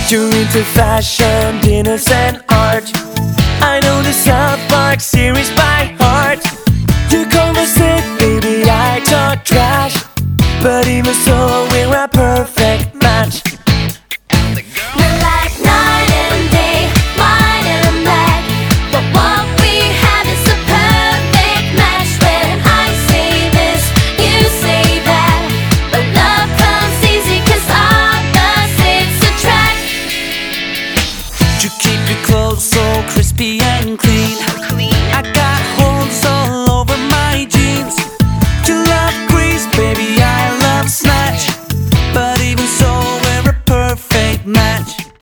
You're into fashion, dinners and art. I know the South Park series by heart. You conversate, baby, I talk trash, but even so, we're a perfect match. We're like night and day, white and black, but what we have is a perfect match. When I say this, you say that, but love comes easy 'cause opposites attract. You keep your clothes so crispy and clean. I got